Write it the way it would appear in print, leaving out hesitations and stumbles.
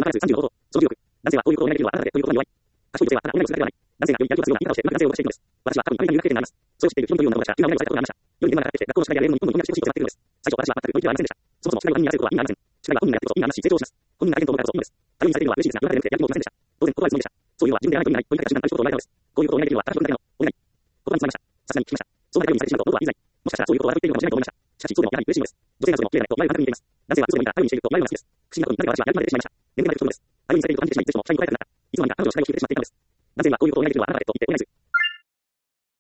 数35ほど、その16、男性はこういうことを願いできるのはあなたでということに弱い。賢い女性はあなたを女にするだけではない。男性がよりやりとするような言い方をして、より男性を動かしているのです。私は多分アメリカに留学経験があります。それを知っている基本というようなものが今お願いされたことがありました。世に現れてきて、学校の宿題や例の日本の日本にしてほしいとなっているのです。最初私は全く乗り気ではありませんでした。そもそも宿題を他人にやらせることは意味がありません。宿題は本人がやってこそ意味がありますし、成長します。本人がやると思うからこそいいのです。頼りにされているのは嬉しいですが、今まででやる気も起きませんでした。当然、断るつもりでした。そういうのは自分でやらないと意味がないと言い換えた瞬間にそういうことを言われたのです。こういうことをお願いできるのは私のだけのお願い。言葉に詰まりました。さすがに聞きました。そうなるようにされてしまうと僕は言いづらい。もしかしたらそういうことを笑って言っているかもしれないと思いました。しかし、そうでもやはり嬉しいのです。女性が嘘でも綺麗な人、前は全く似ています。男性は嘘を見た頼りにしている人、前は好きです。不思議なことになぜか私はやる気が出てしまいました。眠くなるということです。頼りにされていると感じてしまい、いつでも下に答えたくなった。いつの間にか彼女を下に引きずってしまっていたのです。男性はこういうことをお願いできるのはあなただと言ってお願いする。